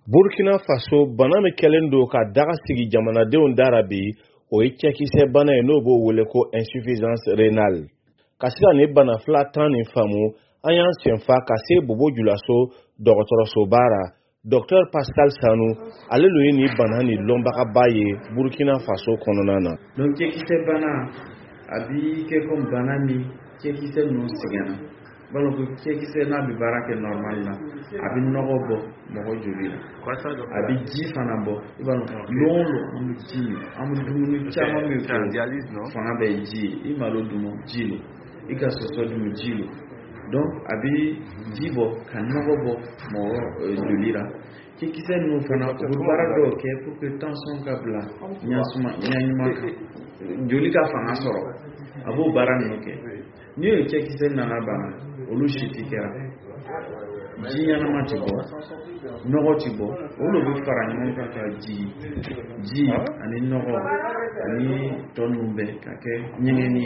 Burkina Faso bana mi kelen do ka daga sigi jamanadenw dara bi o ye cɛkisɛ bana ye n'o b'o wele ko insuffisance rénale. Ka se ka ni bana fila tan nin faamu an y'an senfa ka se Bobo Dioulasso dɔgɔtɔrɔsoba ra. Dr Pascal Sanu ale lo ye ni bana ni lɔnbagaba ye Burkina Faso kɔnɔna na. Donc cɛkisɛ bana a bi kɛ comme bana min cɛkisɛ ninnu sɛgɛnna. Balo ko cɛkisɛ n'a bɛ baara kɛ normal la a bɛ nɔgɔ bɔ mɔgɔ joli la a bɛ ji fana bɔ i b'a dɔn don an bɛ ji an bɛ dumuni caman min fɔ fanga bɛ ji i malo dun ji lo i ka sɔsɔ dun ji lo donc a bɛ ji bɔ ka nɔgɔ bɔ mɔgɔ joli la cɛkisɛ ninnu fana u bɛ baara dɔw kɛ pour que tension ka bila ɲaɲuman kan joli ka fanga sɔrɔ a b'o baara ninnu kɛ ni ye cɛkisɛ nana bana olu si ti kɛra ji ɲanama ti bɔ nɔgɔ ti bɔ olu bɛ fara ɲɔgɔn kan ka ji ani nɔgɔ ani tɔ ninnu bɛɛ ka kɛ ɲɛgɛnni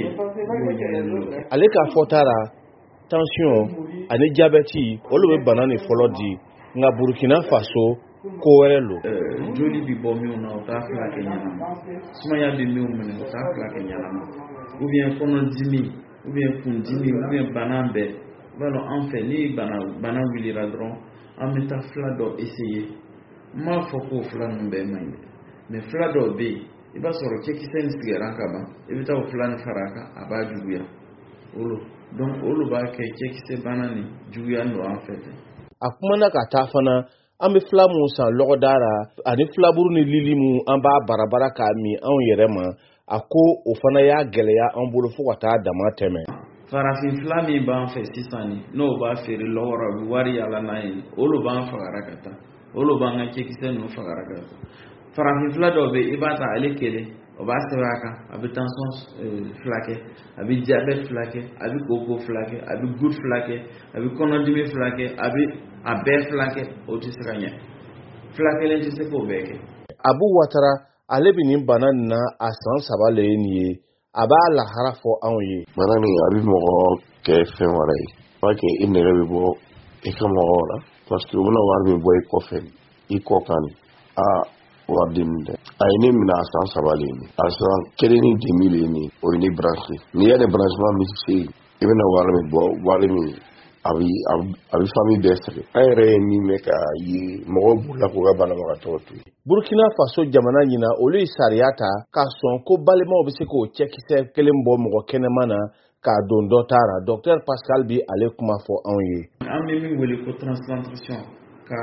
ye ale ka fɔta la tension ani diabète olu bɛ bana ni fɔlɔ di nka Burkina Faso ko wɛrɛ lo joli bi bɔ minnu na o t'a fila kɛ ɲanama sumaya bɛ minnu minɛ o t'a fila kɛ ɲanama ou bien kɔnɔdimi ou bien kundimi ou bien bana bɛɛ balo an fɛ ni bana wulila dɔrɔn an bɛ taa fila dɔ essayer n m'a fɔ ko fila ninnu bɛɛ man ɲi mais fila dɔw bɛ yen i b'a sɔrɔ cɛkisɛ in sigara ka ban i bɛ taa o fila ni fara a kan a b'a juguya donc olu b'a kɛ cɛkisɛ bana ni juguya don an fɛ ten. A kumana ka taa fana an bɛ fila mun san lɔgɔdara ani filaburu ni lili mun an b'a barabara k'a min anw yɛrɛ ma a ko o fana y'a gɛlɛya an bolo fo ka taa dama tɛmɛ. Farafin fila min b'an fɛ sisan ni n'o b'a feere lɔgɔra u bɛ wari yala n'a ye olu b'an fagara ka taa olu b'an ka cɛkisɛ ninnu fagara ka taa farafin fila dɔw bɛ i b'a ta ale kelen o b'a sɛbɛn a kan a bɛ tension fila kɛ a bɛ diabète fila kɛ a bɛ koko fila kɛ a bɛ goutte fila kɛ a bɛ kɔnɔdimi fila kɛ a bɛ a bɛɛ fila kɛ o tɛ se ka ɲɛ fila kelen tɛ se k'o bɛɛ kɛ. Abu Watara ale bɛ nin bana nin na a san 3 le ye nin ye a b'a lahara fɔ anw ye. Bana nin a bɛ mɔgɔ kɛ fɛn wɛrɛ ye a b'a kɛ i nɛgɛ bɛ bɔ i ka mɔgɔw la parce que u bɛna wari min bɔ i kɔfɛ i kɔ kan wari di min dɛ a ye ne minɛ a san 3 le ye a san 1 ni 10 000 le ye o ye ne branché n'i y'a de branchement min se i bɛna wari min bɔ wari min a bɛ famille bɛɛ sɛgɛn an yɛrɛ ye min mɛn ka ye mɔgɔw b'ula k'u ka banabagatɔw to yen. Burkina Faso jamana ɲina olu ye sariya ta k'a sɔn ko balimaw bɛ se k'o cɛkisɛ kelen bɔ mɔgɔ kɛnɛma na k'a don dɔ ta ra. Dr Pascal bi ale kuma fɔ anw ye. An bɛ min wele ko transplantation ka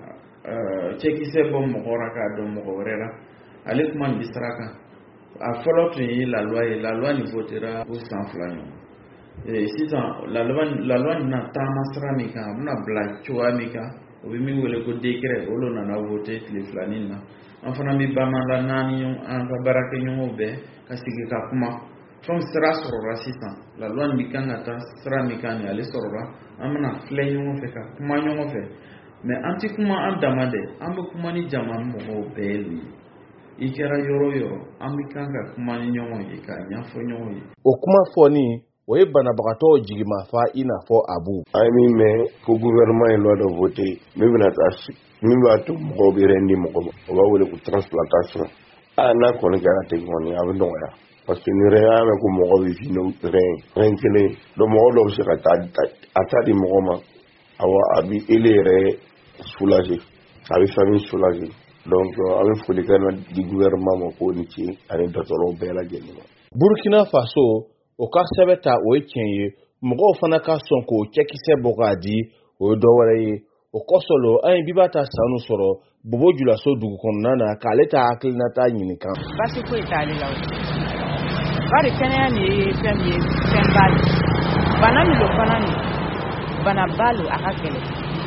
cɛkisɛ bɔ mɔgɔ la k'a don mɔgɔ wɛrɛ la ale kuma nin bi sira kan a fɔlɔ tun ye la loi nin votera o san 2 ɲɔgɔn sisan la loi na taama sira min kan a bɛna bila cogoya min kan o bɛ min wele ko décret olu nana vote tile 2 nin na an fana bɛ bamala naani an ka baarakɛɲɔgɔnw bɛɛ ka sigi ka kuma fɛnw sira sɔrɔla sisan la loi nin kan ka taa sira min kan ni ale sɔrɔla an bɛna filɛ ɲɔgɔn fɛ ka kuma ɲɔgɔn fɛ mais an tɛ kuma an dama dɛ an bɛ kuma ni jamana mɔgɔw bɛɛ ye i kɛra yɔrɔ yɔrɔ an bɛ kan ka kuma ni ɲɔgɔn ye ka ɲɛfɔ ɲɔgɔn ye. O kuma fɔni o ye banabagatɔw jigimafa i n'a fɔ Abu. A ye min mɛn ko gouvernement ye loi dɔ voté min bɛna taa min b'a to mɔgɔw bɛ rendi mɔgɔ ma o b'a wele ko transplantation n'a kɔni kɛra ten kɔni a bɛ nɔgɔya parce que ni y'a mɛn ko mɔgɔw bɛ fi n'o rɛn kelen donc mɔgɔ dɔw bɛ se ka taa di mɔgɔ ma a bɛ ele yɛrɛ soulager a bɛ famille soulager donc a bɛ foli kɛ di gouvernement ma ko ni ce ani dɔgɔtɔrɔw bɛɛ lajɛlen ma. Burkina Faso o ka sɛbɛn ta o ye tiɲɛ ye mɔgɔw fana ka sɔn k'o cɛkisɛ bɔ k'a di o ye dɔ wɛrɛ ye o kɔsɔn lo an ye Bibata Sanu sɔrɔ Bobo Dioulasso dugu kɔnɔna na k'ale ta hakilinata ɲininka. Basi foyi t'ale la o bari kɛnɛya nin ye fɛn min ye fɛnba de bana min lo fana nin banaba lo a ka gɛlɛn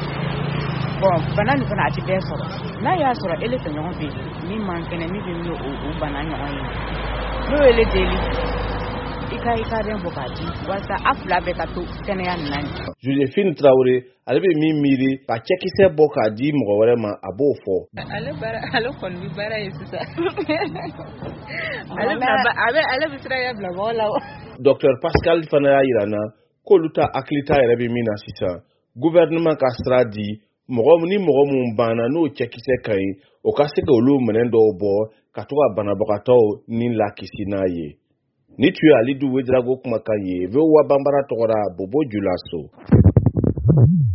bon bana nin fana a tɛ bɛɛ sɔrɔ n'a y'a sɔrɔ ele fɛ ɲɔgɔn fɛ min man kɛnɛ min bɛ min o bana ɲɔgɔn ye n'o ye ele deli i ka den bɔ k'a di walasa a fila bɛɛ ka to kɛnɛya nin na. Josephine Traoré ale bɛ min miiri ka cɛkisɛ bɔ k'a di mɔgɔ wɛrɛ ma a b'o fɔ. Ale kɔni bɛ baara ye sisan ale bɛ sira ya bila mɔgɔ la. Dr Pascal fana y'a yira n na k'olu ta hakilita yɛrɛ bɛ min na sisan gouvernement ka sira di mɔgɔ ni mɔgɔ mun banna n'o cɛkisɛ ka ɲi o ka se ka olu minɛn dɔw bɔ ka to ka banabagatɔw ni lakisi n'a ye. Ni tu ye Alidu Wedrago kumakan ye, VOA Bambara tɔgɔ la Bobo Julaso.